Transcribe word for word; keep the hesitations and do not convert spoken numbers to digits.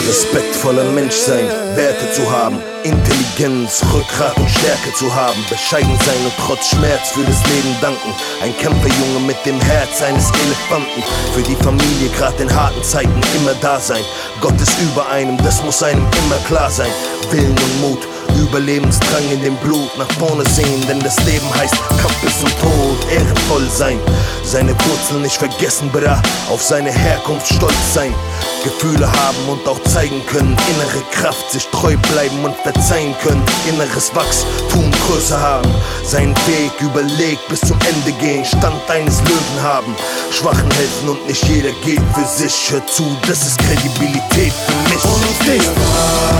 Respektvoller Mensch sein, Werte zu haben, Intelligenz, Rückgrat und Stärke zu haben, bescheiden sein und trotz Schmerz für das Leben danken. Ein Kämpferjunge mit dem Herz eines Elefanten, für die Familie grad in harten Zeiten immer da sein. Gott ist über einem, das muss einem immer klar sein. Willen und Mut, Überlebensdrang in dem Blut, nach vorne sehen, denn das Leben heißt Kampf bis zum Tod, ehrenvoll sein, seine Wurzeln nicht vergessen, bra, auf seine Herkunft stolz sein, Gefühle haben und auch zeigen können, innere Kraft, sich treu bleiben und verzeihen können, inneres Wachstum größer haben, seinen Weg überlegt bis zum Ende gehen, Stand eines Löwen haben, Schwachen helfen und nicht jeder geht für sich, hör zu, das ist Kredibilität für mich. Und ich